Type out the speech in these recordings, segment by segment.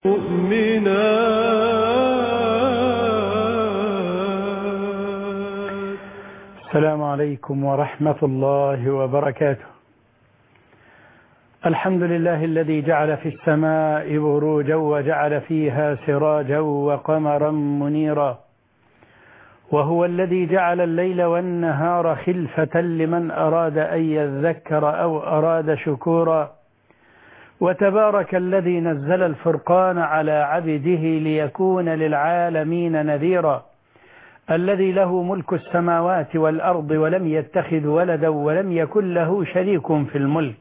السلام عليكم ورحمة الله وبركاته. الحمد لله الذي جعل في السماء بروجا وجعل فيها سراجا وقمرا منيرا، وهو الذي جعل الليل والنهار خلفة لمن أراد أن يذكر أو أراد شكورا، وتبارك الذي نزل الفرقان على عبده ليكون للعالمين نذيرا، الذي له ملك السماوات والأرض ولم يتخذ ولدا ولم يكن له شريك في الملك،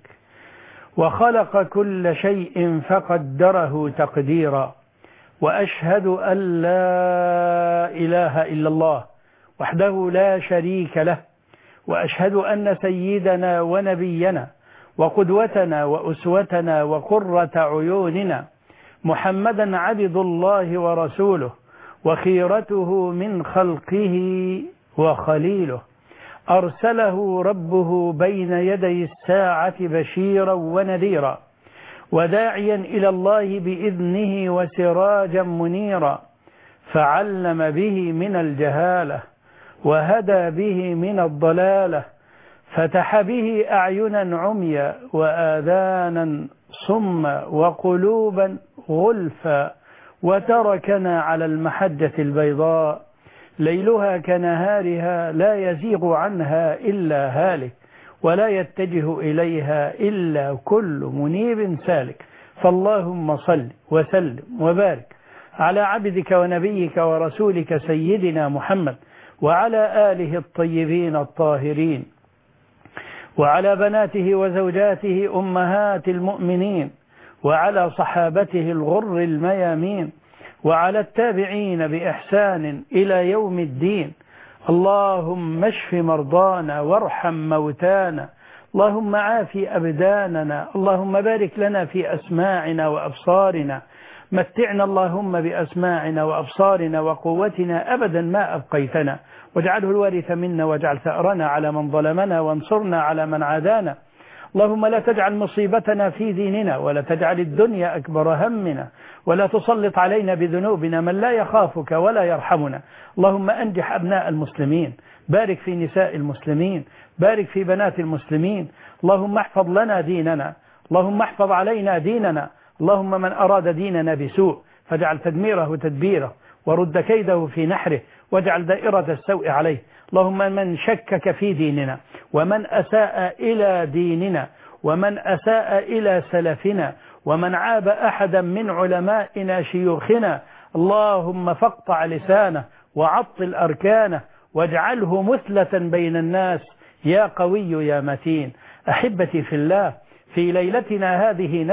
وخلق كل شيء فقدره تقديرا. وأشهد أن لا إله إلا الله وحده لا شريك له، وأشهد أن سيدنا ونبينا وقدوتنا وأسوتنا وقرة عيوننا محمدا عبد الله ورسوله وخيرته من خلقه وخليله، أرسله ربه بين يدي الساعة بشيرا ونذيرا وداعيا إلى الله بإذنه وسراجا منيرا، فعلم به من الجهالة وهدى به من الضلالة، فتح به أعينا عميا وآذانا صما وقلوبا غلفا، وتركنا على المحجة البيضاء ليلها كنهارها لا يزيغ عنها إلا هالك ولا يتجه إليها إلا كل منيب سالك. فاللهم صل وسلم وبارك على عبدك ونبيك ورسولك سيدنا محمد وعلى آله الطيبين الطاهرين، وعلى بناته وزوجاته أمهات المؤمنين، وعلى صحابته الغر الميامين، وعلى التابعين بإحسان إلى يوم الدين. اللهم اشف مرضانا وارحم موتانا، اللهم عافي أبداننا، اللهم بارك لنا في أسماعنا وأبصارنا، متعنا اللهم بأسماعنا وأبصارنا وقوتنا أبدا ما أبقيتنا، واجعله الوارث منا واجعل ثأرنا على من ظلمنا وانصرنا على من عادانا. اللهم لا تجعل مصيبتنا في ديننا ولا تجعل الدنيا أكبر همنا ولا تسلط علينا بذنوبنا من لا يخافك ولا يرحمنا. اللهم أنجح أبناء المسلمين، بارك في نساء المسلمين، بارك في بنات المسلمين. اللهم احفظ لنا ديننا، اللهم احفظ علينا ديننا. اللهم من أراد ديننا بسوء فاجعل تدميره تدبيره ورد كيده في نحره واجعل دائرة السوء عليه. اللهم من شكك في ديننا ومن أساء إلى ديننا ومن أساء إلى سلفنا ومن عاب أحدا من علمائنا شيوخنا، اللهم فاقطع لسانه وعطل أركانه واجعله مثلة بين الناس يا قوي يا متين. أحبتي في الله، في ليلتنا هذه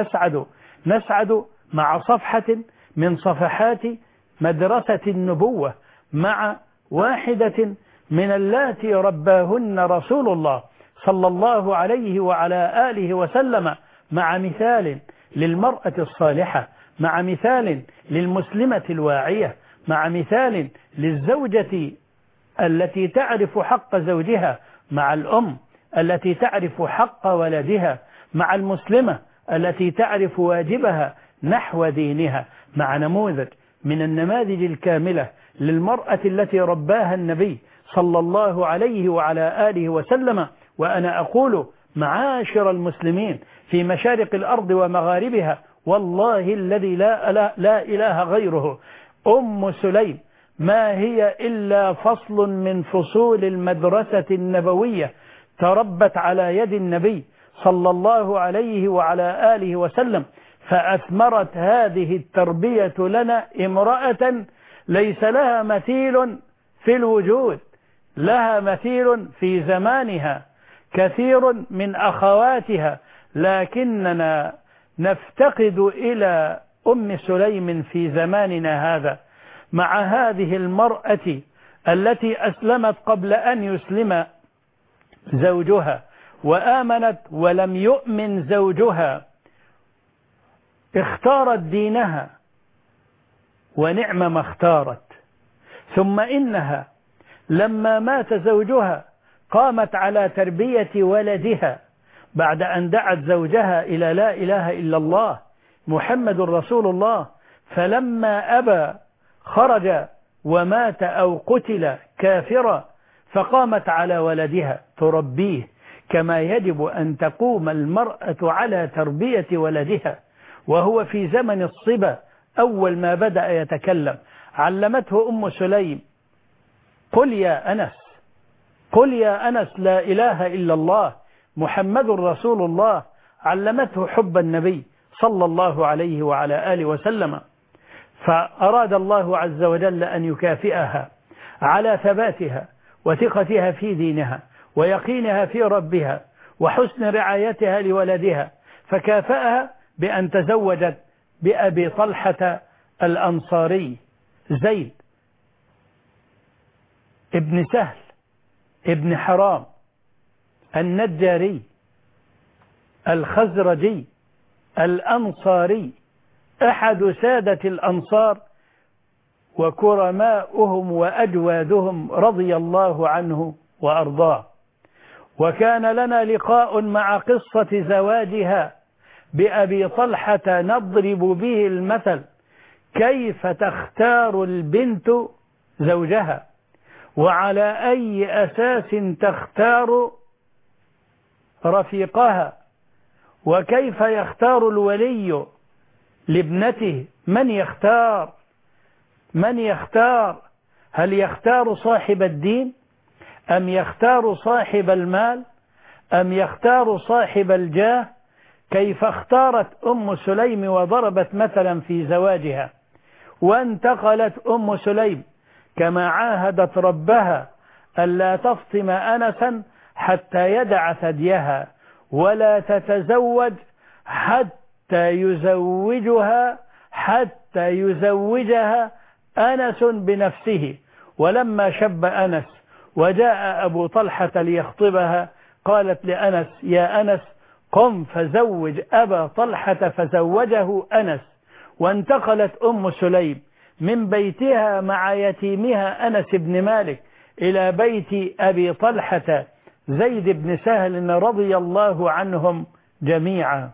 نسعد مع صفحة من صفحات مدرسة النبوة، مع واحدة من اللاتي رباهن رسول الله صلى الله عليه وعلى آله وسلم، مع مثال للمرأة الصالحة، مع مثال للمسلمة الواعية، مع مثال للزوجة التي تعرف حق زوجها، مع الأم التي تعرف حق ولدها، مع المسلمة التي تعرف واجبها نحو دينها، مع نموذج من النماذج الكاملة للمرأة التي رباها النبي صلى الله عليه وعلى آله وسلم. وأنا أقول معاشر المسلمين في مشارق الأرض ومغاربها، والله الذي لا إله غيره، أم سليم ما هي إلا فصل من فصول المدرسة النبوية، تربت على يد النبي صلى الله عليه وعلى آله وسلم، فأثمرت هذه التربية لنا امرأة ليس لها مثيل في الوجود، لها مثيل في زمانها كثير من أخواتها، لكننا نفتقد إلى أم سليم في زماننا هذا، مع هذه المرأة التي أسلمت قبل أن يسلم زوجها، وآمنت ولم يؤمن زوجها، اختارت دينها ونعم ما اختارت. ثم إنها لما مات زوجها قامت على تربية ولدها بعد أن دعت زوجها إلى لا إله إلا الله محمد رسول الله، فلما أبى خرج ومات أو قتل كافرا، فقامت على ولدها تربيه كما يجب أن تقوم المرأة على تربية ولدها. وهو في زمن الصبا أول ما بدأ يتكلم علمته أم سليم: قل يا أنس، قل يا أنس لا إله إلا الله محمد رسول الله. علمته حب النبي صلى الله عليه وعلى آله وسلم. فأراد الله عز وجل أن يكافئها على ثباتها وثقتها في دينها ويقينها في ربها وحسن رعايتها لولدها، فكافأها بأن تزوجت بأبي طلحة الأنصاري زيد ابن سهل ابن حرام النجاري الخزرجي الأنصاري، أحد سادة الأنصار وكرماؤهم وأجوادهم رضي الله عنه وأرضاه. وكان لنا لقاء مع قصة زواجها بأبي طلحة نضرب به المثل كيف تختار البنت زوجها، وعلى أي أساس تختار رفيقها، وكيف يختار الولي لابنته. من يختار؟ هل يختار صاحب الدين أم يختار صاحب المال أم يختار صاحب الجاه؟ كيف اختارت أم سليم وضربت مثلا في زواجها، وانتقلت أم سليم كما عاهدت ربها ألا تفطم أنسا حتى يدع ثديها ولا تتزوج حتى يزوجها أنس بنفسه. ولما شب أنس وجاء أبو طلحة ليخطبها قالت لأنس: يا أنس قم فزوج أبا طلحة، فزوجه أنس. وانتقلت أم سليم من بيتها مع يتيمها أنس بن مالك إلى بيت أبي طلحة زيد بن سهل رضي الله عنهم جميعا.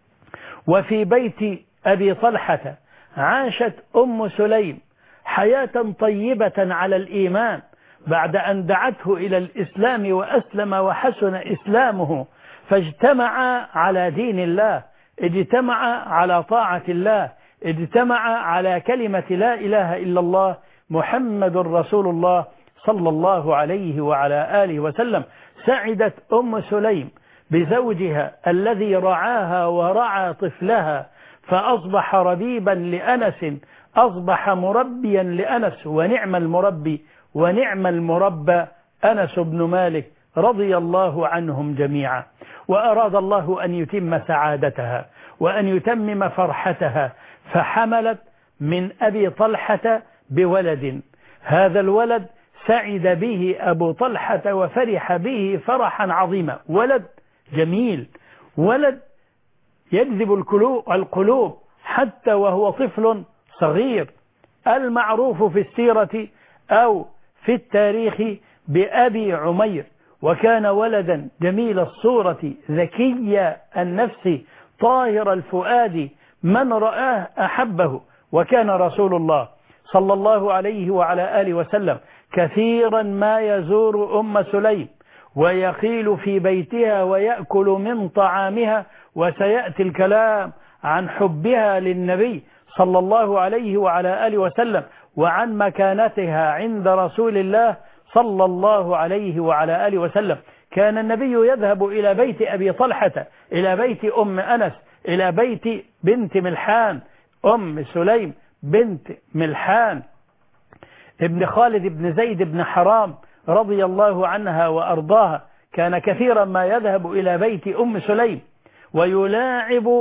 وفي بيت أبي طلحة عاشت أم سليم حياة طيبة على الإيمان بعد أن دعته إلى الإسلام وأسلم وحسن إسلامه، فاجتمع على دين الله، اجتمع على طاعة الله، اجتمع على كلمة لا إله إلا الله محمد رسول الله صلى الله عليه وعلى آله وسلم. سعدت أم سليم بزوجها الذي رعاها ورعى طفلها، فأصبح ربيبا لأنس، أصبح مربيا لأنس، ونعم المربي ونعم المربى أنس بن مالك رضي الله عنهم جميعا. وأراد الله أن يتم سعادتها وأن يتمم فرحتها، فحملت من أبي طلحة بولد. هذا الولد سعد به أبو طلحة وفرح به فرحا عظيما، ولد جميل، ولد يجذب القلوب حتى وهو طفل صغير. المعروف في السيرة أو في التاريخ بأبي عمير، وكان ولدا جميل الصورة ذكي النفس طاهر الفؤاد، من رآه أحبه. وكان رسول الله صلى الله عليه وعلى آله وسلم كثيرا ما يزور أم سليم ويقيل في بيتها ويأكل من طعامها، وسيأتي الكلام عن حبها للنبي صلى الله عليه وعلى آله وسلم وعن مكانتها عند رسول الله صلى الله عليه وعلى آله وسلم. كان النبي يذهب إلى بيت أبي طلحة، إلى بيت أم أنس، إلى بيت بنت ملحان أم سليم بنت ملحان ابن خالد بن زيد بن حرام رضي الله عنها وأرضاها. كان كثيرا ما يذهب إلى بيت أم سليم ويلاعب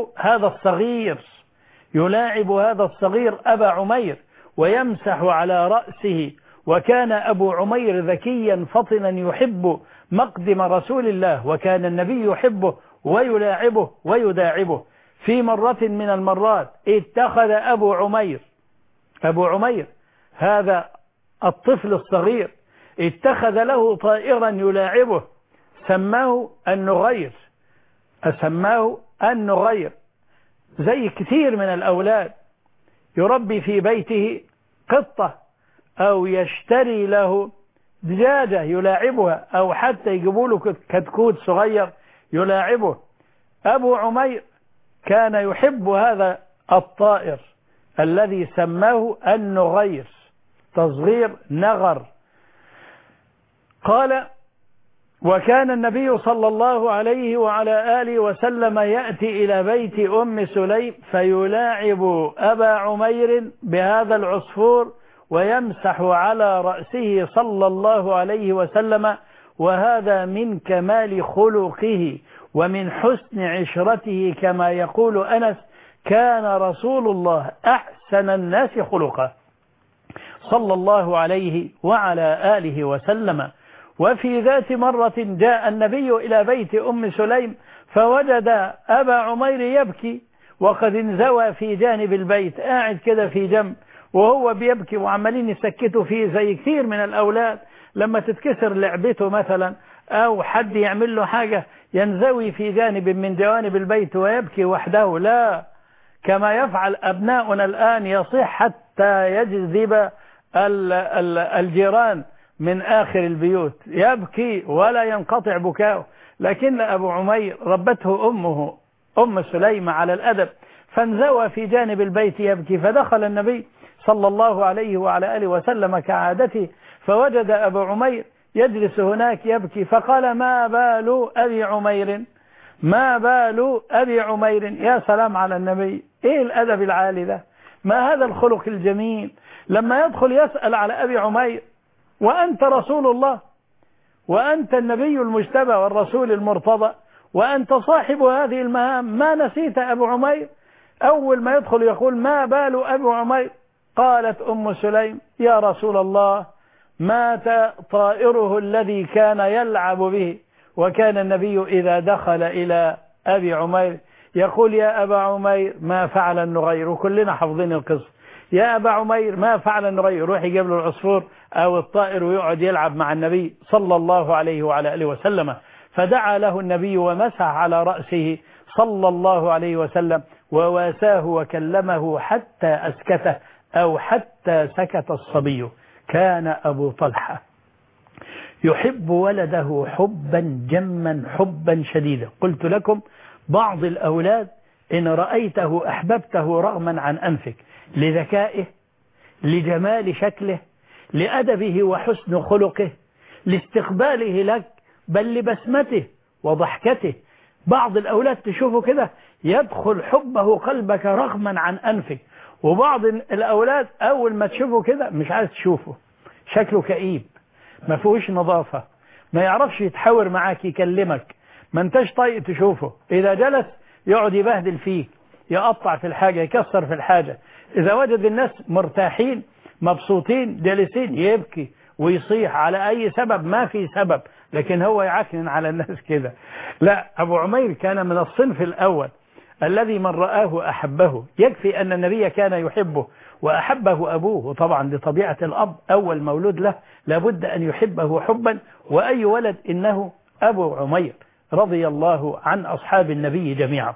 هذا الصغير أبا عمير ويمسح على رأسه. وكان أبو عمير ذكيا فطنا يحب مقدم رسول الله، وكان النبي يحبه ويلاعبه ويداعبه. في مرة من المرات اتخذ أبو عمير هذا الطفل الصغير اتخذ له طائرا يلاعبه، سماه النغير، زي كثير من الأولاد يربي في بيته قطة أو يشتري له دجاجة يلاعبها أو حتى يجيبوا له كتكوت صغير يلاعبه. أبو عمير كان يحب هذا الطائر الذي سماه النغير، تصغير نغر. قال: وكان النبي صلى الله عليه وعلى آله وسلم يأتي إلى بيت أم سليم فيلاعب أبا عمير بهذا العصفور ويمسح على رأسه صلى الله عليه وسلم، وهذا من كمال خلقه ومن حسن عشرته، كما يقول أنس: كان رسول الله أحسن الناس خلقا صلى الله عليه وعلى آله وسلم. وفي ذات مرة جاء النبي إلى بيت أم سليم فوجد أبا عمير يبكي وقد انزوى في جانب البيت، قاعد كده في جنب وهو بيبكي وعمالين يسكتوا فيه زي كثير من الأولاد لما تتكسر لعبته مثلا أو حد يعمل له حاجة ينزوي في جانب من جوانب البيت ويبكي وحده. لا، كما يفعل أبناؤنا الآن، يصيح حتى يجذب الجيران من آخر البيوت، يبكي ولا ينقطع بكاؤه. لكن أبو عمير ربته أمه أم سليم على الأدب، فانزوى في جانب البيت يبكي، فدخل النبي صلى الله عليه وعلى آله وسلم كعادته فوجد أبو عمير يجلس هناك يبكي، فقال: ما بال أبي عمير، ما بال أبي عمير. يا سلام على النبي، إيه الأدب العالي ده، ما هذا الخلق الجميل، لما يدخل يسأل على أبي عمير وأنت رسول الله وأنت النبي المجتبى والرسول المرتضى وأنت صاحب هذه المهام، ما نسيت أبو عمير؟ أول ما يدخل يقول: ما بال أبو عمير؟ قالت أم سليم: يا رسول الله، مات طائره الذي كان يلعب به. وكان النبي إذا دخل إلى أبي عمير يقول: يا أبا عمير، ما فعل النغير؟ وكلنا حافظين القصة. يا أبا عمير، ما فعل النغير؟ يروح يجيب له العصفور أو الطائر ويقعد يلعب مع النبي صلى الله عليه وعلى آله وسلم. فدعا له النبي ومسح على رأسه صلى الله عليه وسلم وواساه وكلمه حتى أسكته أو حتى سكت الصبي. كان أبو طلحة يحب ولده حبا جما حبا شديدا. قلت لكم بعض الأولاد إن رأيته أحببته رغما عن أنفك، لذكائه، لجمال شكله، لأدبه وحسن خلقه، لاستقباله لك، بل لبسمته وضحكته. بعض الأولاد تشوفه كده يدخل حبه قلبك رغما عن أنفك، وبعض الأولاد أول ما تشوفه كده مش عايز تشوفه، شكله كئيب، ما فيهوش نظافة، ما يعرفش يتحاور معاك يكلمك، ما انتش طايق تشوفه. إذا جلس يقعد يبهدل فيك، يقطع في الحاجة، يكسر في الحاجة. إذا وجد الناس مرتاحين مبسوطين جالسين يبكي ويصيح على أي سبب، ما في سبب، لكن هو يعكنن على الناس كده. لا، أبو عمير كان من الصنف الأول الذي من رآه أحبه. يكفي أن النبي كان يحبه وأحبه أبوه، وطبعا لطبيعة الأب أول مولود له لابد أن يحبه حبا، وأي ولد إنه أبو عمير رضي الله عن أصحاب النبي جميعا.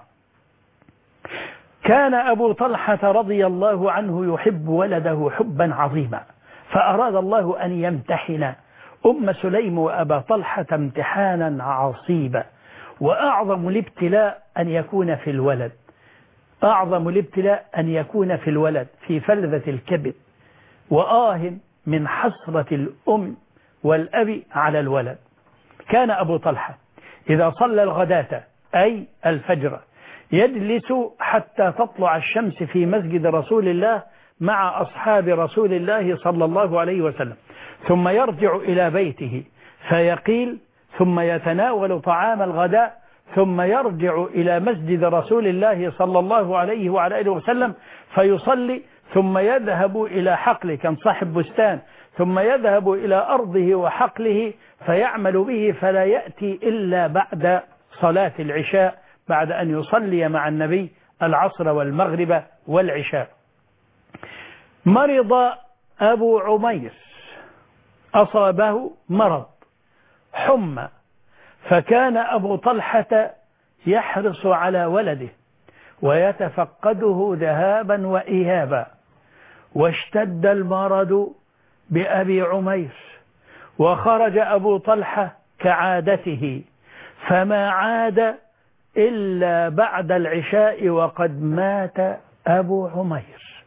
كان أبو طلحة رضي الله عنه يحب ولده حبا عظيما، فأراد الله أن يمتحن أم سليم وأبا طلحة امتحانا عصيبا. وأعظم الابتلاء أن يكون في الولد، أعظم الابتلاء أن يكون في الولد، في فلذة الكبد، وآه من حسرة الأم والأب على الولد. كان أبو طلحة إذا صلى الغداة أي الفجر يجلس حتى تطلع الشمس في مسجد رسول الله مع أصحاب رسول الله صلى الله عليه وسلم، ثم يرجع إلى بيته فيقيل، ثم يتناول طعام الغداء، ثم يرجع إلى مسجد رسول الله صلى الله عليه وعلى آله وسلم فيصلي، ثم يذهب إلى حقله، كان صاحب بستان، ثم يذهب إلى أرضه وحقله فيعمل به، فلا يأتي إلا بعد صلاة العشاء، بعد أن يصلي مع النبي العصر والمغرب والعشاء. مرض أبو عمير، أصابه مرض حمى، فكان أبو طلحة يحرص على ولده ويتفقده ذهابا وإيابا، واشتد المرض بأبي عمير، وخرج أبو طلحة كعادته، فما عاد إلا بعد العشاء وقد مات أبو عمير.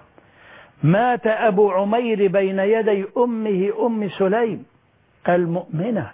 مات أبو عمير بين يدي أمه أم سليم المؤمنة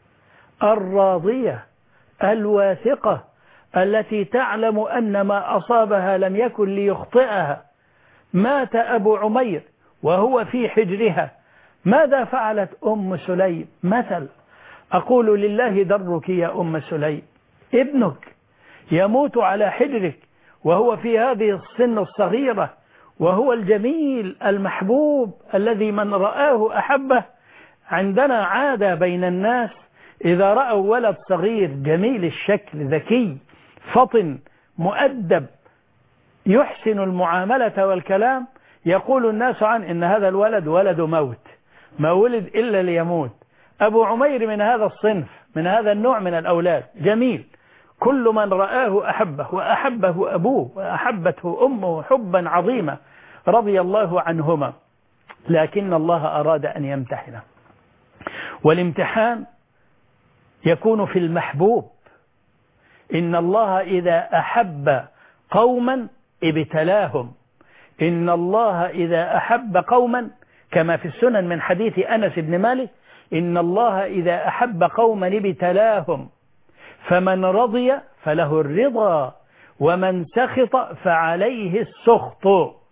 الراضية الواثقة التي تعلم أن ما أصابها لم يكن ليخطئها. مات أبو عمير وهو في حجرها. ماذا فعلت أم سليم؟ مثل أقول لله درك يا أم سليم، ابنك يموت على حجرك وهو في هذه السن الصغيرة، وهو الجميل المحبوب الذي من رآه أحبه. عندنا عادة بين الناس إذا رأوا ولد صغير جميل الشكل ذكي فطن مؤدب يحسن المعاملة والكلام، يقول الناس عن إن هذا الولد ولد موت، ما ولد إلا ليموت. أبو عمير من هذا الصنف، من هذا النوع من الأولاد، جميل، كل من رآه أحبه، وأحبه أبوه وأحبته أمه حبا عظيما رضي الله عنهما. لكن الله أراد أن يمتحنه، والامتحان يكون في المحبوب. إن الله إذا أحب قوما ابتلاهم. إن الله إذا أحب قوما، كما في السنن من حديث أنس بن مالك، إن الله إذا أحب قوما ابتلاهم، فمن رضي فله الرضا ومن سخط فعليه السخط.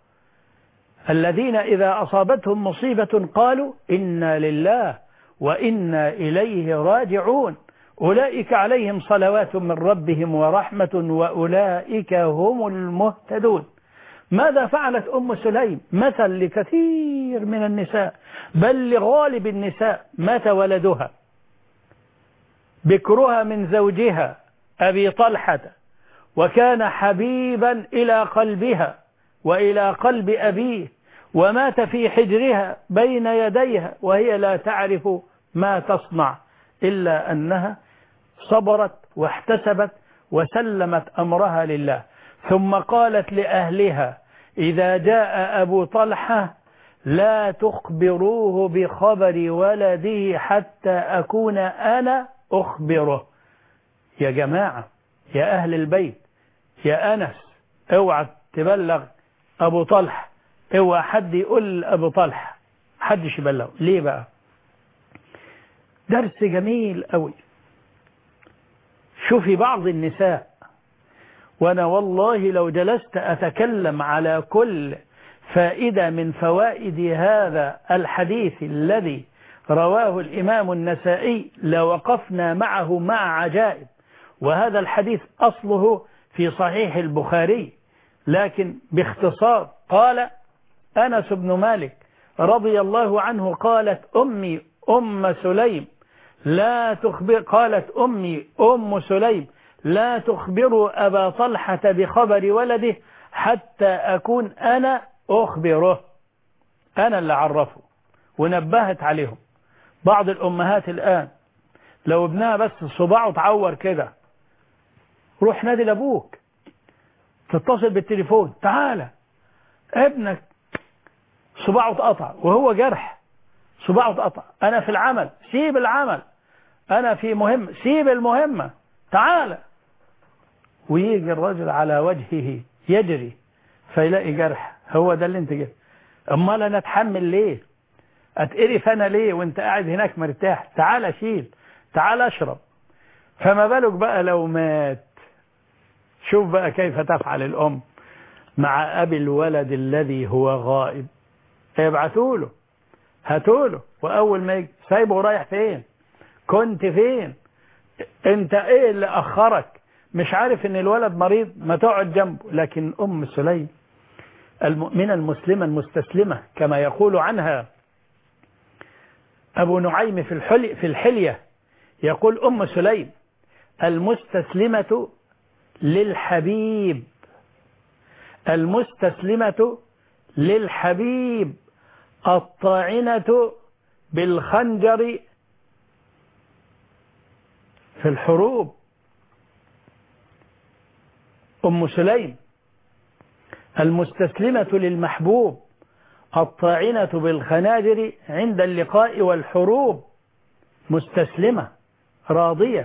الذين إذا أصابتهم مصيبة قالوا إنا لله وإنا إليه راجعون، أولئك عليهم صلوات من ربهم ورحمة وأولئك هم المهتدون. ماذا فعلت أم سليم؟ مثل لكثير من النساء، بل لغالب النساء. مات ولدها بكرها من زوجها أبي طلحة، وكان حبيبا إلى قلبها وإلى قلب أبيه، ومات في حجرها بين يديها وهي لا تعرف ما تصنع إلا أنها صبرت واحتسبت وسلمت أمرها لله. ثم قالت لأهلها إذا جاء أبو طلحة لا تخبروه بخبر ولده حتى أكون أنا أخبره. يا جماعة، يا أهل البيت، يا أنس، اوعى تبلغ أبو طلحة، اوعى حد يقول أبو طلحة، حدش يبلغه. ليه بقى؟ درس جميل قوي. شوفي بعض النساء، وأنا والله لو جلست أتكلم على كل فائدة من فوائد هذا الحديث الذي رواه الإمام النسائي لوقفنا معه مع عجائب. وهذا الحديث أصله في صحيح البخاري، لكن باختصار قال أنس بن مالك رضي الله عنه قالت أمي أم سليم لا تخبر، قالت أمي أم سليم لا تخبروا أبا طلحة بخبر ولده حتى أكون أنا أخبره، أنا اللي عرفه. ونبهت عليهم. بعض الأمهات الآن لو ابنها بس صباعه تعور كده، روح نادي لأبوك، تتصل بالتليفون، تعالى ابنك صباعه اتقطع وهو جرح، صباعه اتقطع، أنا في العمل، سيب العمل، أنا في مهمة، سيب المهمة، تعالى. ويجي الرجل على وجهه يجري فيلاقي جرح. هو ده اللي انت جاي؟ امال انا اتحمل ليه؟ اتقرف انا ليه وانت قاعد هناك مرتاح؟ تعالى شيل، تعالى اشرب. فما بالك بقى لو مات؟ شوف بقى كيف تفعل الام مع ابي الولد الذي هو غائب. يبعثوا له، هاتوا له، واول ما يجي سايبه رايح فين؟ كنت فين؟ انت ايه اللي اخرك؟ مش عارف ان الولد مريض؟ ما تقعد جنبه. لكن ام سليم المؤمنة المسلمة المستسلمة كما يقول عنها أبو نعيم في الحلية، يقول أم سليم المستسلمة للحبيب، المستسلمة للحبيب الطاعنة بالخنجر في الحروب. أم سليم المستسلمة للمحبوب الطاعنة بالخناجر عند اللقاء والحروب مستسلمة راضية.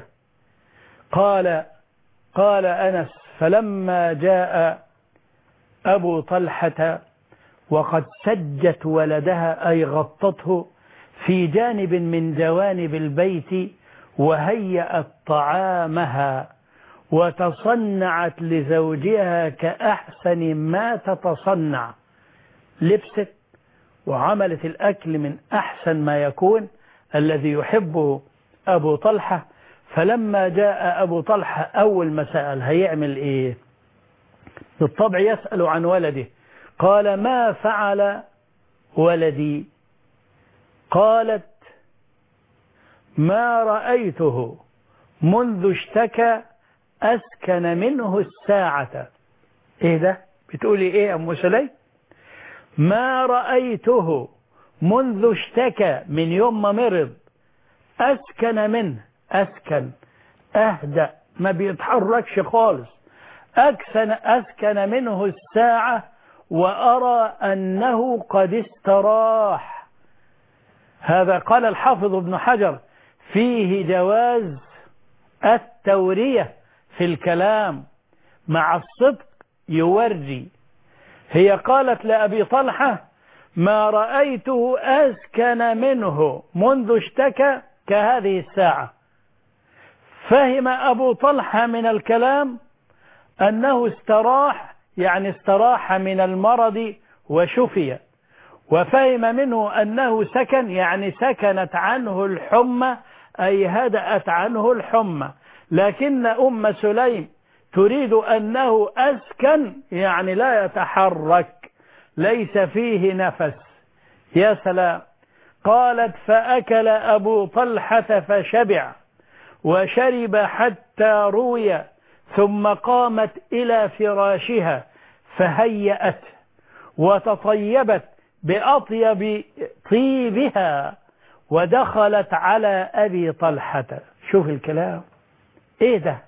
قال أنس: فلما جاء أبو طلحة وقد سجت ولدها أي غطته في جانب من جوانب البيت وهيأت طعامها وتصنعت لزوجها كأحسن ما تتصنع، لبست وعملت الأكل من أحسن ما يكون الذي يحبه أبو طلحة. فلما جاء أبو طلحة أول ما سأل هيعمل إيه؟ بالطبع يسأل عن ولده. قال: ما فعل ولدي؟ قالت: ما رأيته منذ اشتكى أسكن منه الساعة. إيه ده؟ بتقولي إيه أم سليم؟ ما رأيته منذ اشتكى، من يوم ما مرض، أسكن منه، أسكن أهدأ ما بيتحركش خالص، أسكن منه الساعة وأرى أنه قد استراح. هذا قال الحافظ ابن حجر فيه جواز التورية في الكلام مع الصدق يوري. هي قالت لأبي طلحة: ما رأيته أسكن منه منذ اشتكى كهذه الساعة. فهم أبو طلحة من الكلام أنه استراح، يعني استراح من المرض وشفي، وفهم منه أنه سكن، يعني سكنت عنه الحمى أي هدأت عنه الحمى. لكن أم سليم تريد أنه أسكن، يعني لا يتحرك، ليس فيه نفس. يا سلام. قالت: فأكل أبو طلحة فشبع وشرب حتى روي، ثم قامت إلى فراشها فهيأت وتطيبت بأطيب طيبها ودخلت على أبي طلحة. شوف الكلام إيه ده؟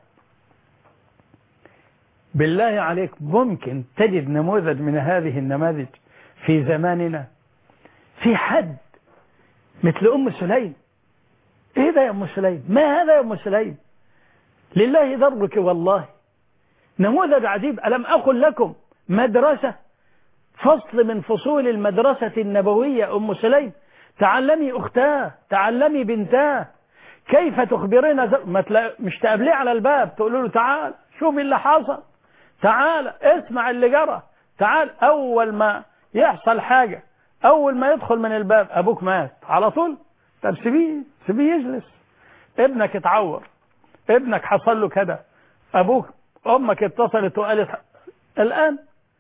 بالله عليك ممكن تجد نموذج من هذه النماذج في زماننا؟ في حد مثل أم سليم؟ إيه ده يا أم سليم؟ ما هذا يا أم سليم؟ لله ضرك والله، نموذج عجيب. ألم أقل لكم مدرسة، فصل من فصول المدرسة النبوية أم سليم؟ تعلمي أختاه، تعلمي بنتاه، كيف تخبرنا مش تقابليه على الباب تقولوا له: تعال شوف اللي حصل، تعال اسمع اللي جرى، تعال. أول ما يحصل حاجة، أول ما يدخل من الباب: أبوك مات على طول. طب سيبيه يجلس. ابنك اتعور، ابنك حصل له كذا، أمك اتصلت وقالت. الآن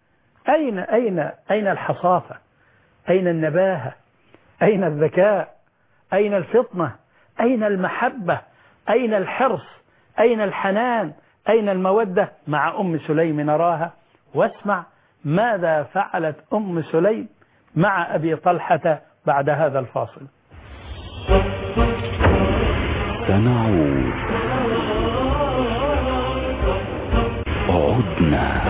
أين الحصافة؟ أين النباهة؟ أين الذكاء؟ أين الفطنة؟ أين المحبة؟ أين الحرص؟ أين الحنان؟ أين المودة؟ مع أم سليم نراها. واسمع ماذا فعلت أم سليم مع أبي طلحة بعد هذا الفاصل. سنعود. عدنا.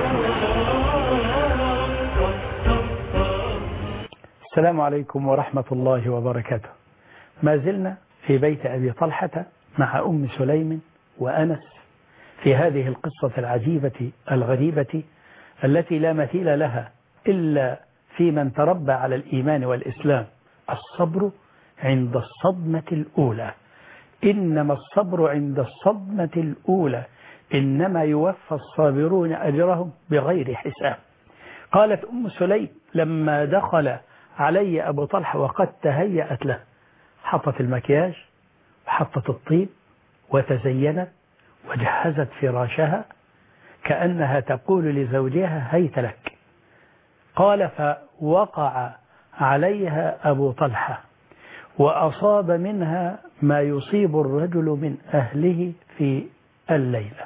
السلام عليكم ورحمة الله وبركاته. ما زلنا في بيت أبي طلحة مع أم سليم وأنس في هذه القصة العجيبة الغريبة التي لا مثيل لها إلا في من تربى على الإيمان والإسلام. الصبر عند الصدمة الأولى، إنما الصبر عند الصدمة الأولى، إنما يوفى الصابرون أجرهم بغير حساب. قالت أم سليم: لما دخل علي أبو طلحة وقد تهيأت له، حطت المكياج وحطت الطيب وتزينت وجهزت فراشها كأنها تقول لزوجها: هيت لك. قال: فوقع عليها أبو طلحة وأصاب منها ما يصيب الرجل من أهله في الليلة.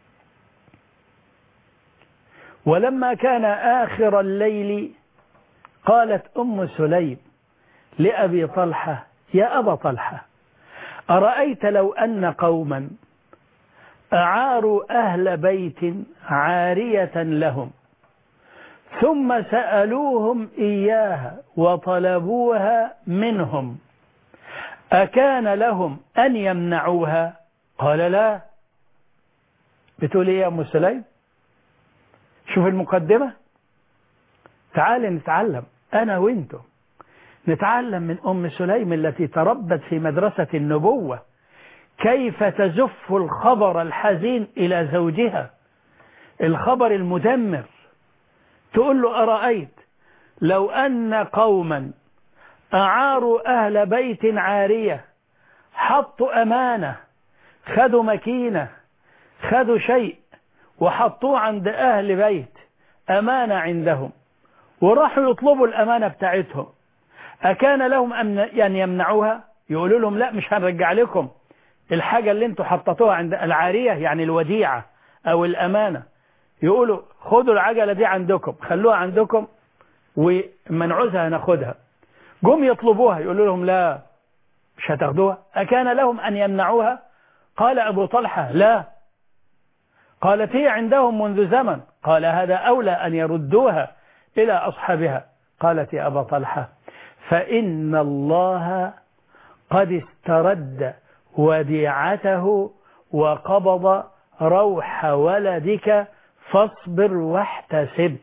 ولما كان آخر الليل قالت أم سليم لأبي طلحة: يا أبا طلحة، أرأيت لو أن قوما أعاروا أهل بيت عارية لهم ثم سألوهم إياها وطلبوها منهم أكان لهم أن يمنعوها؟ قال لا. بتقول إيه يا أم سليم؟ شوف المقدمة. تعال نتعلم أنا وإنتم، نتعلم من أم سليم التي تربت في مدرسة النبوة كيف تزف الخبر الحزين إلى زوجها، الخبر المدمر. تقول له أرأيت لو أن قوما أعاروا أهل بيت عارية، حطوا أمانة، خدوا مكينة، خدوا شيء وحطوه عند أهل بيت، أمانة عندهم، وراحوا يطلبوا الأمانة بتاعتهم، أكان لهم أن يمنعوها؟ يقولوا لهم لا، مش هنرجع لكم الحاجة اللي انتوا حطتوها عند العارية، يعني الوديعة أو الأمانة. يقولوا خدوا العجلة دي عندكم، خلوها عندكم، ومنعوزها ناخدها. جم يطلبوها يقولوا لهم لا، مش هتاخدوها. أكان لهم أن يمنعوها؟ قال أبو طلحة لا. قالت هي عندهم منذ زمن. قال هذا أولى أن يردوها إلى أصحابها. قالت يا أبا طلحة فإن الله قد استرد وديعته وقبض روح ولدك فاصبر واحتسب.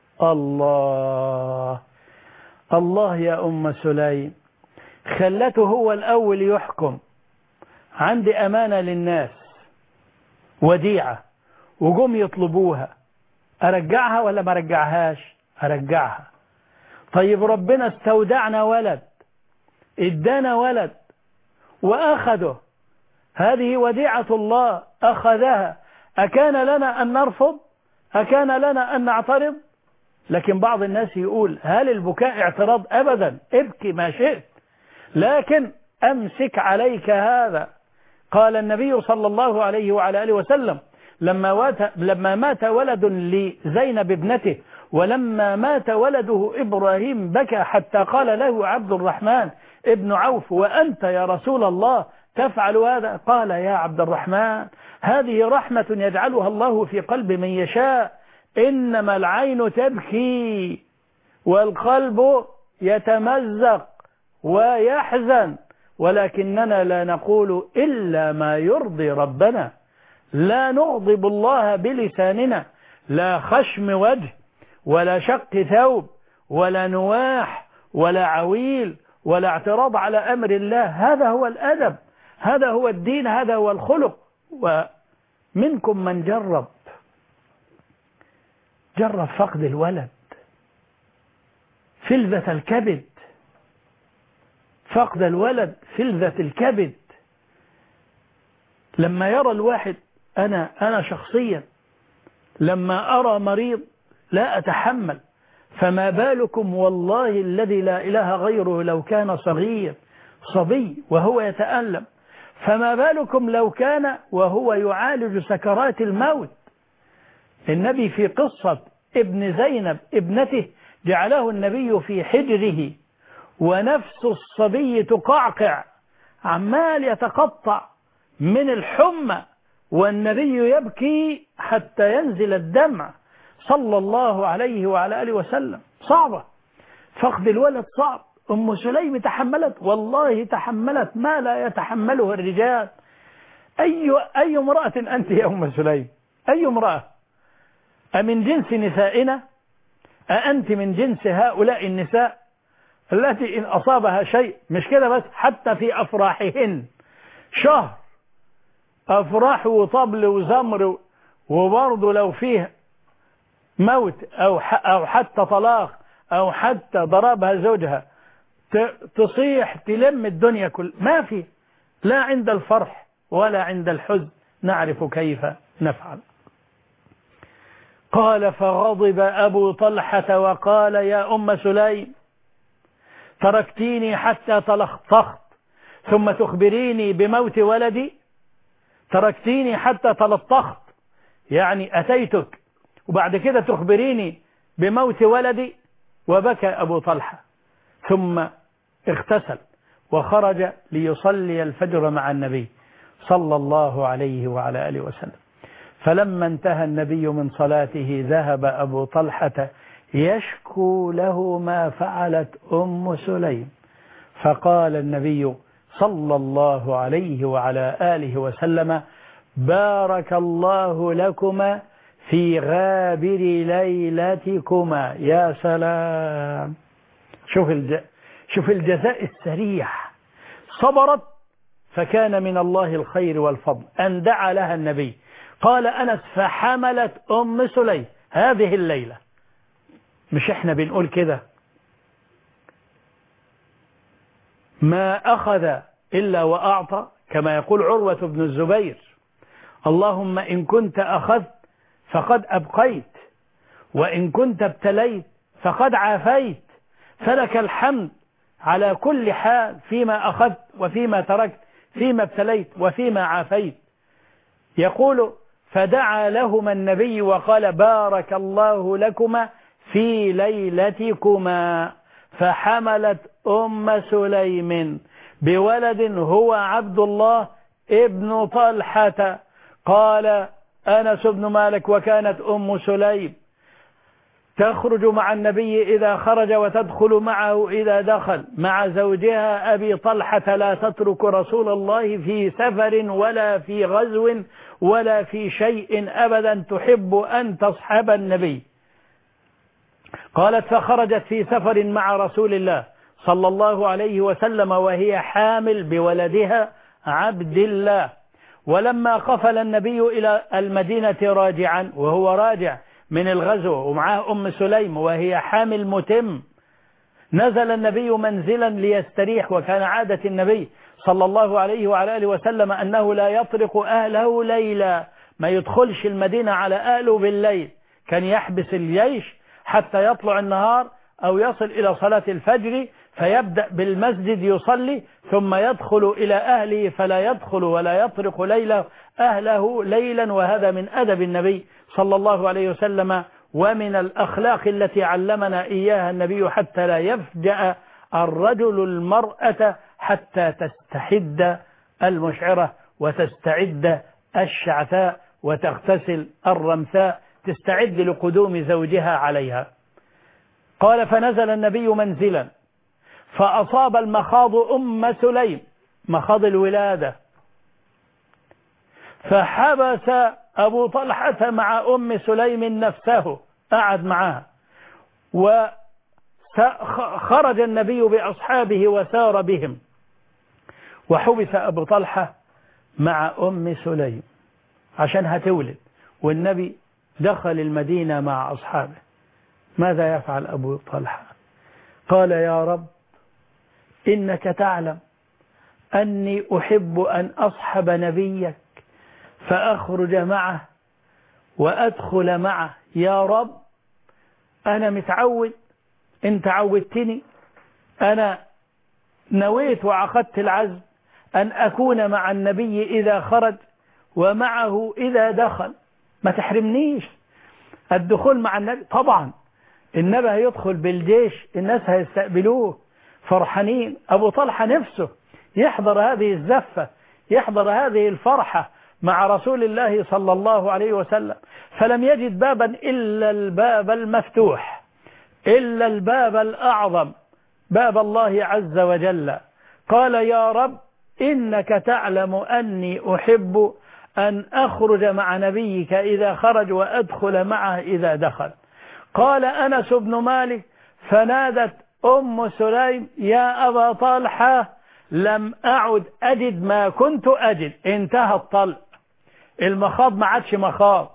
الله الله يا أم سليم، خلته هو الأول يحكم. عندي أمانة للناس، وديعة، وجم يطلبوها، أرجعها ولا ما أرجعهاش؟ أرجعها. طيب ربنا استودعنا ولد، ادانا ولد وأخذه، هذه وديعة الله أخذها، أكان لنا أن نرفض؟ أكان لنا أن نعترض؟ لكن بعض الناس يقول هل البكاء اعتراض؟ أبدا، ابكي ما شئت، لكن أمسك عليك هذا. قال النبي صلى الله عليه وعلى آله وسلم لما مات ولد لزينب ابنته، ولما مات ولده إبراهيم بكى حتى قال له عبد الرحمن ابن عوف وأنت يا رسول الله تفعل هذا؟ قال يا عبد الرحمن هذه رحمة يجعلها الله في قلب من يشاء، إنما العين تبكي والقلب يتمزق ويحزن، ولكننا لا نقول إلا ما يرضي ربنا، لا نغضب الله بلساننا، لا خشم وجه ولا شق ثوب ولا نواح ولا عويل ولا اعتراض على أمر الله. هذا هو الأدب، هذا هو الدين، هذا هو الخلق. ومنكم من جرب فقد الولد، فلذة الكبد، فقد الولد فلذة الكبد. لما يرى الواحد، أنا شخصيا لما أرى مريض لا أتحمل، فما بالكم والله الذي لا إله غيره لو كان صغير صبي وهو يتألم، فما بالكم لو كان وهو يعالج سكرات الموت. النبي في قصة ابن زينب ابنته جعله النبي في حجره ونفس الصبي تقعقع، عمال يتقطع من الحمى، والنبي يبكي حتى ينزل الدمع صلى الله عليه وعلى آله وسلم. صعبة، فقد الولد صعب. أم سليم تحملت، والله تحملت ما لا يتحمله الرجال. أي امرأة أنت يا أم سليم؟ أي امرأة؟ أمن جنس نسائنا؟ أأنت من جنس هؤلاء النساء التي إن أصابها شيء، مش كده بس، حتى في أفراحهن شهر أفراح وطبل وزمر، وبرضه لو فيه موت أو حتى طلاق أو حتى ضربها زوجها تصيح تلم الدنيا كل ما في، لا عند الفرح ولا عند الحزن نعرف كيف نفعل. قال فغضب أبو طلحة وقال يا أم سليم تركتيني حتى تلخصت ثم تخبريني بموت ولدي؟ تركتيني حتى تلطخت، يعني أتيتك وبعد كده تخبريني بموت ولدي؟ وبكى أبو طلحة، ثم اغتسل وخرج ليصلي الفجر مع النبي صلى الله عليه وعلى آله وسلم. فلما انتهى النبي من صلاته ذهب أبو طلحة يشكو له ما فعلت أم سليم. فقال النبي صلى الله عليه وعلى آله وسلم: بارك الله لكما في غابر ليلتكما. يا سلام، شوف الجزاء السريع. صبرت فكان من الله الخير والفضل أن دعا لها النبي. قال أنس: فحملت أم سليم هذه الليلة. مش احنا بنقول كده: ما أخذ إلا وأعطى، كما يقول عروة بن الزبير: اللهم إن كنت أخذت فقد أبقيت، وإن كنت ابتليت فقد عافيت، فلك الحمد على كل حال، فيما أخذت وفيما تركت، فيما ابتليت وفيما عافيت. يقول: فدعا لهما النبي وقال: بارك الله لكما في ليلتكما. فحملت أم سليم بولد هو عبد الله ابن طلحة. قال أنس بن مالك: وكانت أم سليم تخرج مع النبي إذا خرج وتدخل معه إذا دخل. مع زوجها أبي طلحة لا تترك رسول الله في سفر ولا في غزو ولا في شيء أبدا، تحب أن تصحب النبي. قالت: فخرجت في سفر مع رسول الله صلى الله عليه وسلم وهي حامل بولدها عبد الله. ولما قفل النبي إلى المدينة راجعا، وهو راجع من الغزو ومعاه أم سليم وهي حامل متم، نزل النبي منزلا ليستريح. وكان عادة النبي صلى الله عليه وعلى آله وسلم أنه لا يطرق أهله ليلا، ما يدخلش المدينة على أهله بالليل، كان يحبس الجيش حتى يطلع النهار أو يصل إلى صلاة الفجر، فيبدأ بالمسجد يصلي ثم يدخل إلى أهله، فلا يدخل ولا يطرق أهله ليلا. وهذا من أدب النبي صلى الله عليه وسلم ومن الأخلاق التي علمنا إياها النبي، حتى لا يفجأ الرجل المرأة حتى تستحد المشعرة وتستعد الشعثاء وتغتسل الرمثاء، تستعد لقدوم زوجها عليها. قال: فنزل النبي منزلا فأصاب المخاض أم سليم، مخاض الولادة، فحبس أبو طلحة مع أم سليم نفسه، قعد معها، وخرج النبي بأصحابه وسار بهم، وحبس أبو طلحة مع أم سليم عشان هتولد، والنبي دخل المدينة مع أصحابه. ماذا يفعل أبو طلحة؟ قال: يا رب، إنك تعلم أني أحب أن أصحب نبيك فأخرج معه وأدخل معه. يا رب، أنا متعود، أنت عودتني، أنا نويت وعقدت العزم أن أكون مع النبي إذا خرج ومعه إذا دخل، ما تحرمنيش الدخول مع النبي. طبعا النبي هيدخل بالجيش، الناس هيستقبلوه فرحانين. أبو طلحة نفسه يحضر هذه الزفة، يحضر هذه الفرحة مع رسول الله صلى الله عليه وسلم، فلم يجد بابا إلا الباب المفتوح، إلا الباب الأعظم، باب الله عز وجل. قال: يا رب، إنك تعلم أني أحب أن أخرج مع نبيك إذا خرج وأدخل معه إذا دخل. قال أنس بن مالك: فنادت أم سليم: يا أبا طلحة، لم أعد أجد ما كنت أجد. انتهى الطلق، المخاض ما عادش مخاض.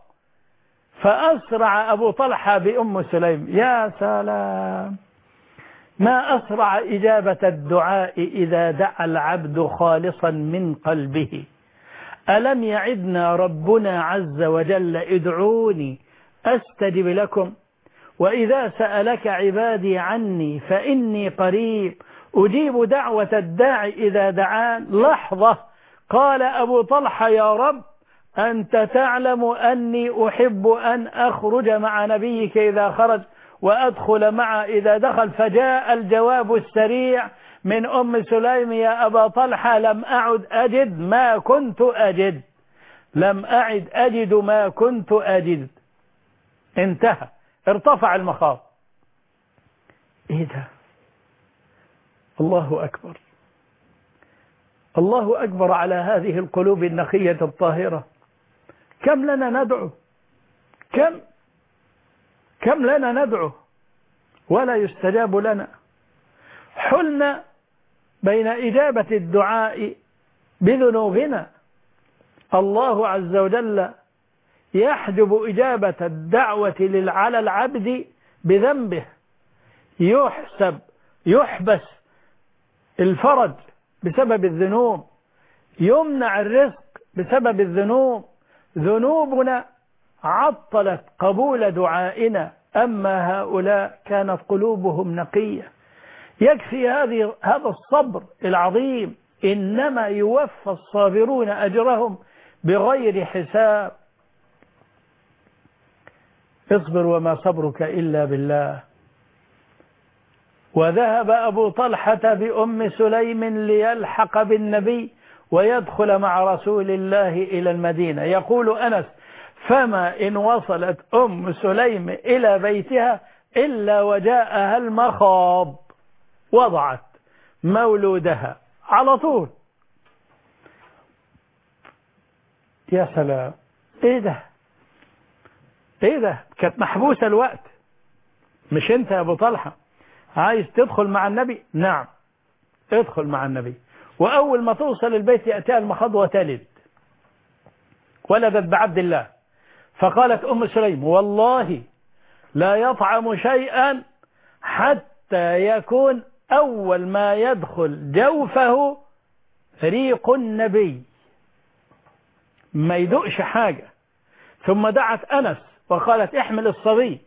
فأسرع أبو طلحة بأم سليم. يا سلام، ما أسرع إجابة الدعاء إذا دعا العبد خالصا من قلبه. ألم يعدنا ربنا عز وجل: ادعوني أستجب لكم، وإذا سألك عبادي عني فإني قريب أجيب دعوة الداعي إذا دعان. لحظة، قال أبو طلحة: يا رب، أنت تعلم أني أحب أن أخرج مع نبيك إذا خرج وأدخل معه إذا دخل. فجاء الجواب السريع من أم سليم: يا أبا طلحة، لم أعد أجد ما كنت أجد، لم أعد أجد ما كنت أجد. انتهى، ارتفع المخاض، إيه ده؟ الله أكبر، الله أكبر على هذه القلوب النقية الطاهرة. كم لنا ندعو، كم لنا ندعو ولا يستجاب لنا. حلنا بين إجابة الدعاء بذنوبنا. الله عز وجل يحجب إجابة الدعوة على العبد بذنبه، يحبس الفرج بسبب الذنوب، يمنع الرزق بسبب الذنوب. ذنوبنا عطلت قبول دعائنا، أما هؤلاء كانت قلوبهم نقية. يكفي هذا الصبر العظيم. إنما يوفى الصابرون أجرهم بغير حساب. اصبر وما صبرك إلا بالله. وذهب أبو طلحة بأم سليم ليلحق بالنبي ويدخل مع رسول الله إلى المدينة. يقول أنس: فما إن وصلت أم سليم إلى بيتها إلا وجاءها المخاض، وضعت مولودها على طول. يا سلام، إيه ده؟ كانت محبوسة الوقت. مش أنت يا أبو طلحة عايز تدخل مع النبي؟ نعم، ادخل مع النبي. وأول ما توصل البيت يأتيها المخاض وتلد، ولدت بعبد الله. فقالت أم سليم: والله لا يطعم شيئا حتى يكون أول ما يدخل جوفه ريق النبي، ما يدقش حاجة. ثم دعت أنس وقالت: احمل الصبي،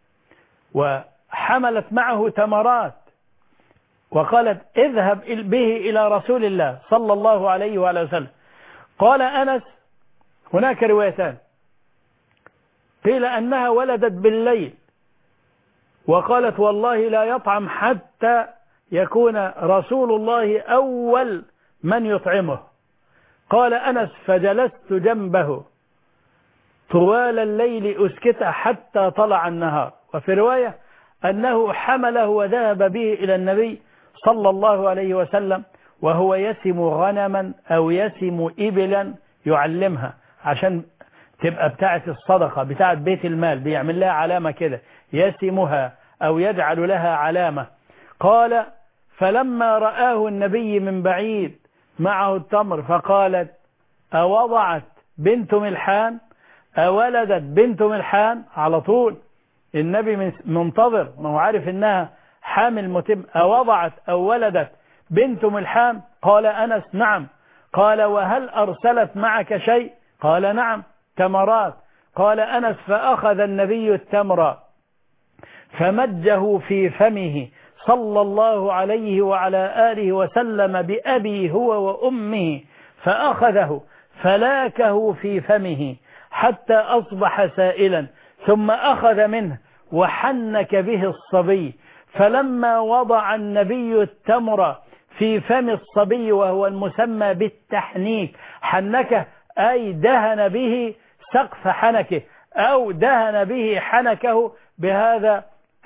وحملت معه تمرات وقالت: اذهب به إلى رسول الله صلى الله عليه وآله وسلم. قال أنس: هناك روايتان، قيل أنها ولدت بالليل، وقالت: والله لا يطعم حتى يكون رسول الله أول من يطعمه. قال أنس: فجلست جنبه طوال الليل أسكته حتى طلع النهار. وفي رواية أنه حمله وذهب به إلى النبي صلى الله عليه وسلم وهو يسم غنما أو يسم إبلا يعلمها، عشان تبقى بتاعة الصدقة، بتاعة بيت المال، بيعمل لها علامة كده، يسمها أو يجعل لها علامة. قال: فلما رآه النبي من بعيد معه التمر فقالت: أوضعت بنت ملحان؟ أولدت بنت ملحان؟ على طول النبي منتظر، ما هو عارف إنها حامل متم. أوضعت أو ولدت بنت ملحان؟ قال أنس: نعم. قال: وهل أرسلت معك شيء؟ قال: نعم، تمرات. قال أنس: فأخذ النبي التمر فمجه في فمه صلى الله عليه وعلى آله وسلم بأبي هو وأمه، فأخذه فلاكه في فمه حتى أصبح سائلا، ثم أخذ منه وحنك به الصبي. فلما وضع النبي التمر في فم الصبي، وهو المسمى بالتحنيك، حنكه أي دهن به سقف حنكه، أو دهن به حنكه بهذا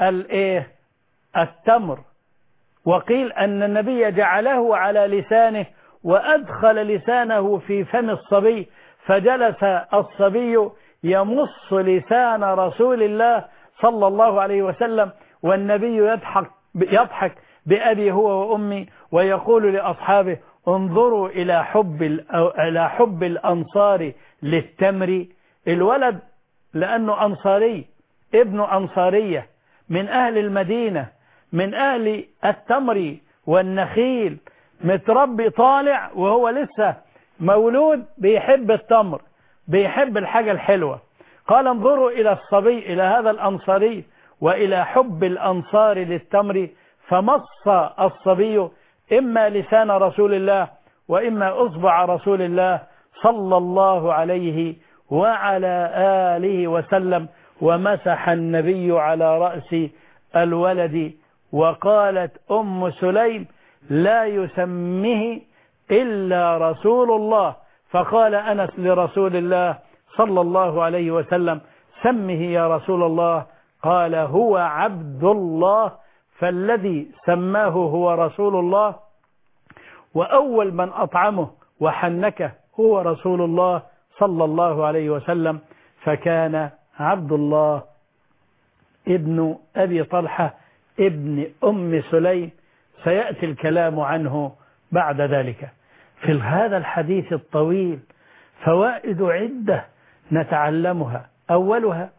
التمر. وقيل أن النبي جعله على لسانه وأدخل لسانه في فم الصبي، فجلس الصبي يمص لسان رسول الله صلى الله عليه وسلم، والنبي يضحك بأبي هو وأمي، ويقول لأصحابه: انظروا إلى حب الأنصار للتمر. الولد لأنه أنصاري، ابن أنصارية من أهل المدينة، من أهل التمر والنخيل، متربي طالع وهو لسه مولود بيحب التمر، بيحب الحاجة الحلوة. قال: انظروا إلى الصبي، إلى هذا الأنصاري، وإلى حب الأنصار للتمر. فمص الصبي إما لسان رسول الله وإما أصبع رسول الله صلى الله عليه وعلى آله وسلم، ومسح النبي على رأس الولد. وقالت أم سليم: لا يسميه إلا رسول الله. فقال أنس لرسول الله صلى الله عليه وسلم: سمه يا رسول الله. قال: هو عبد الله. فالذي سماه هو رسول الله، وأول من أطعمه وحنكه هو رسول الله صلى الله عليه وسلم، فكان عبد الله ابن أبي طلحة ابن أم سليم، سيأتي الكلام عنه بعد ذلك. في هذا الحديث الطويل فوائد عدة نتعلمها. أولها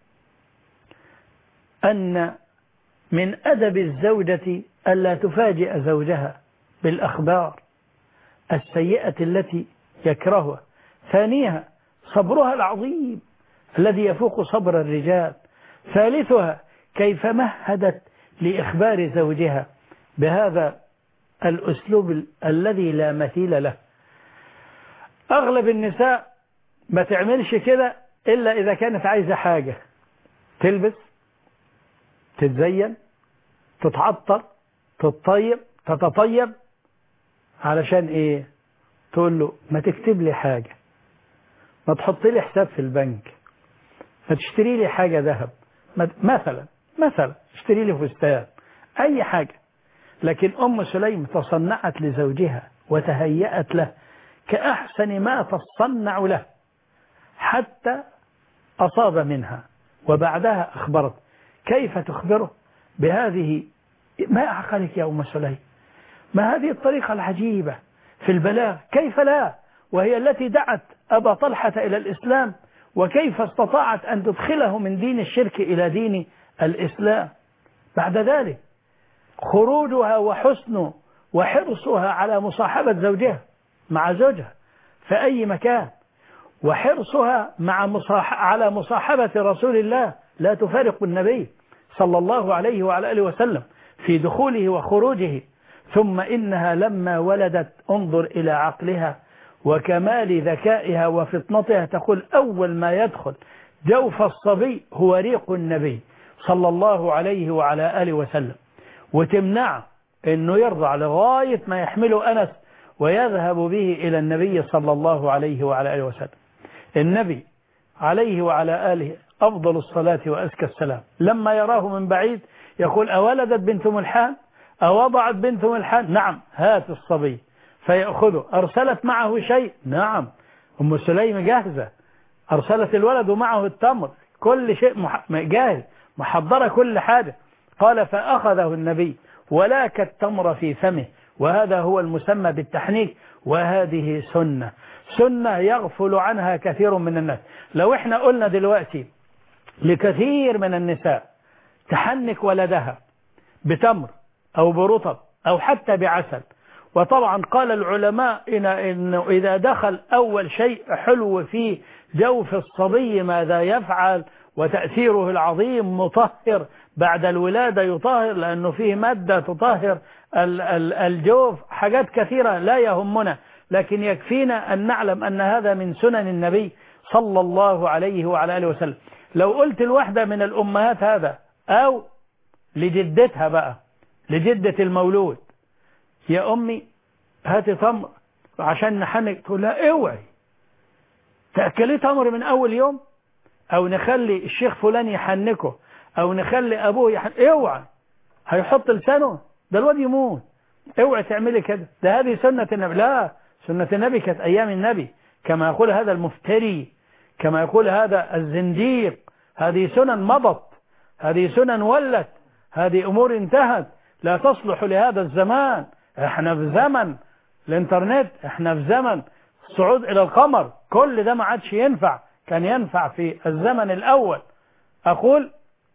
أن من أدب الزوجة ألا تفاجئ زوجها بالأخبار السيئة التي يكرهها. ثانيها صبرها العظيم الذي يفوق صبر الرجال. ثالثها كيف مهدت لإخبار زوجها بهذا الأسلوب الذي لا مثيل له. أغلب النساء ما تعملش كده إلا إذا كانت عايزة حاجة، تلبس، تتزين، تتعطر، تتطيب، علشان إيه؟ تقول له ما تكتب لي حاجة، ما تحط لي حساب في البنك، ما تشتري لي حاجة ذهب، مثلا اشتري لي فستان، أي حاجة. لكن أم سليم تصنعت لزوجها وتهيأت له كأحسن ما تصنع له حتى أصاب منها، وبعدها أخبرت. كيف تخبره بهذه؟ ما أعقلك يا أم سليم؟ ما هذه الطريقة العجيبة في البلاغ؟ كيف لا، وهي التي دعت أبا طلحة إلى الإسلام، وكيف استطاعت أن تدخله من دين الشرك إلى دين الإسلام. بعد ذلك خروجها وحسن وحرصها على مصاحبة زوجها مع زوجها في أي مكان، وحرصها على مصاحبة رسول الله، لا تفارق النبي صلى الله عليه وعلى آله وسلم في دخوله وخروجه. ثم إنها لما ولدت، انظر إلى عقلها وكمال ذكائها وفطنتها، تقول أول ما يدخل جوف الصبي هو ريق النبي صلى الله عليه وعلى آله وسلم، وتمنع أنه يرضع لغاية ما يحمله أنس ويذهب به إلى النبي صلى الله عليه وعلى آله وسلم. النبي عليه وعلى آله أفضل الصلاة وأزكى السلام لما يراه من بعيد يقول أولدت بنت ملحان؟ أوضعت بنت ملحان؟ نعم، هات الصبي فيأخذه. أرسلت معه شيء؟ نعم، أم سليم جاهزة، أرسلت الولد ومعه التمر، كل شيء جاهز، محضرة كل حاجة. قال فأخذه النبي ولاك التمر في فمه، وهذا هو المسمى بالتحنيك، وهذه سنة يغفل عنها كثير من الناس. لو احنا قلنا دلوقتي لكثير من النساء تحنك ولدها بتمر أو برطب أو حتى بعسل، وطبعا قال العلماء إنه إذا دخل أول شيء حلو في جوف الصبي ماذا يفعل، وتأثيره العظيم مطهر بعد الولادة، يطهر لأنه فيه مادة تطهر الجوف، حاجات كثيرة لا يهمنا، لكن يكفينا أن نعلم أن هذا من سنن النبي صلى الله عليه وعلى آله وسلم. لو قلت الواحدة من الأمهات هذا، أو لجدتها بقى، لجدة المولود، يا أمي هاتي تمر عشان نحنك، تقول لها اوعي تأكلي تمر من أول يوم، أو نخلي الشيخ فلان يحنكه، أو نخلي أبوه اوعى هيحط لسانه، ده الواد يموت، اوعي تعملي كده، ده هذه سنة النبي. لا، سنة النبي كانت أيام النبي، كما يقول هذا المفتري، كما يقول هذا الزنديق. هذه سنن مضت، هذه سنن ولت، هذه أمور انتهت، لا تصلح لهذا الزمان. احنا في زمن الانترنت، احنا في زمن الصعود إلى القمر، كل ده ما عادش ينفع، كان ينفع في الزمن الأول. أقول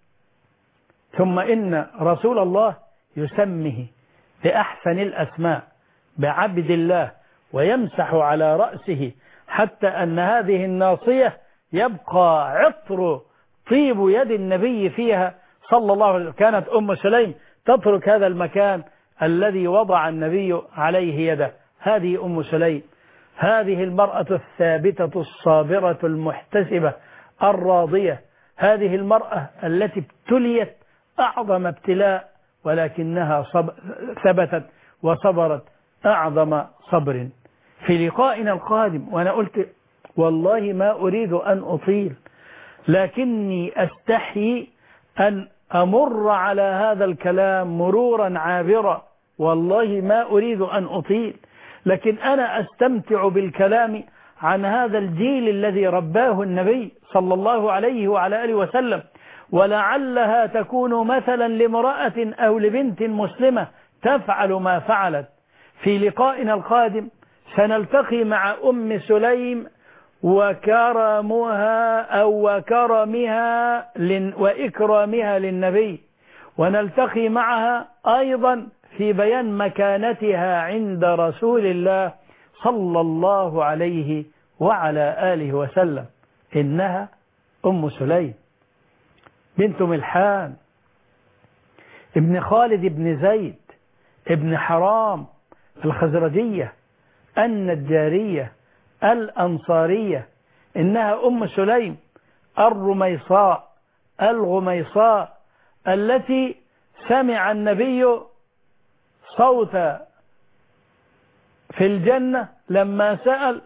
ثم إن رسول الله يسميه بأحسن الأسماء بعبد الله، ويمسح على رأسه حتى أن هذه الناصية يبقى عطر طيب يد النبي فيها صلى الله عليه وسلم. كانت أم سليم تترك هذا المكان الذي وضع النبي عليه يده. هذه أم سليم، هذه المرأة الثابتة الصابرة المحتسبة الراضية، هذه المرأة التي ابتليت أعظم ابتلاء، ولكنها ثبتت وصبرت أعظم صبر. في لقائنا القادم، وأنا قلت والله ما أريد أن أطيل، لكني أستحي أن أمر على هذا الكلام مرورا عابرا، والله ما أريد أن أطيل، لكن أنا أستمتع بالكلام عن هذا الجيل الذي رباه النبي صلى الله عليه وعلى آله وسلم، ولعلها تكون مثلا لامرأة أو لبنت مسلمة تفعل ما فعلت. في لقائنا القادم سنلتقي مع أم سليم وكرمها أو وكرمها وإكرامها للنبي، ونلتقي معها أيضا في بيان مكانتها عند رسول الله صلى الله عليه وعلى آله وسلم. إنها أم سليم بنت ملحان ابن خالد بن زيد ابن حرام الخزرجية النجارية الأنصارية. إنها أم سليم الرميصاء الغميصاء التي سمع النبي صوتا في الجنة لما سأل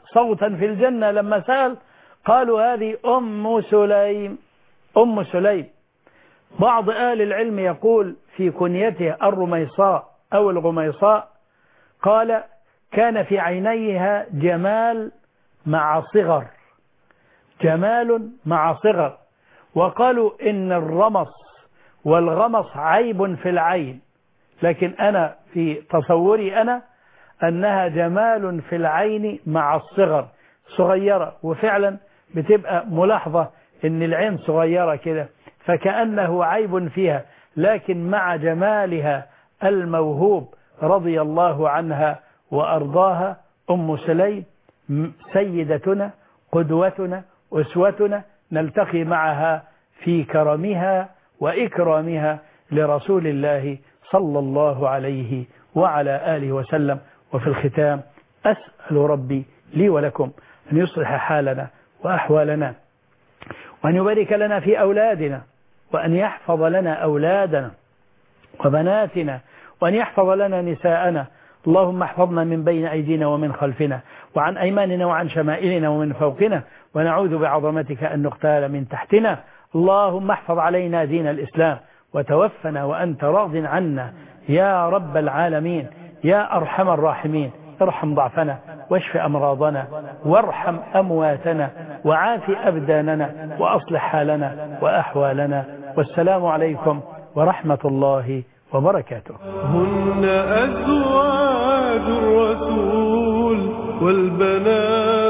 قالوا هذه أم سليم. أم سليم بعض أهل العلم يقول في كنيتها الرميصاء أو الغميصاء قال كان في عينيها جمال مع صغر، جمال مع صغر، وقالوا إن الرمص والغمص عيب في العين، لكن أنا في تصوري أنا أنها جمال في العين مع الصغر، صغيرة، وفعلا بتبقى ملاحظة إن العين صغيرة كده فكأنه عيب فيها، لكن مع جمالها الموهوب رضي الله عنها وأرضاها أم سليم سيدتنا قدوتنا أسوتنا، نلتقي معها في كرمها وإكرامها لرسول الله صلى الله عليه وعلى آله وسلم. وفي الختام أسأل ربي لي ولكم أن يصلح حالنا وأحوالنا، وأن يبارك لنا في أولادنا، وأن يحفظ لنا أولادنا وبناتنا، وأن يحفظ لنا نساءنا. اللهم احفظنا من بين أيدينا ومن خلفنا وعن أيماننا وعن شمائلنا ومن فوقنا، ونعوذ بعظمتك أن نغتال من تحتنا. اللهم احفظ علينا دين الإسلام وتوفنا وأنت راض عنا يا رب العالمين يا أرحم الراحمين. ارحم ضعفنا واشف أمراضنا وارحم أمواتنا وعاف أبداننا وأصلح حالنا وأحوالنا. والسلام عليكم ورحمة الله وبركاته. هن أزواج الرسول والبنات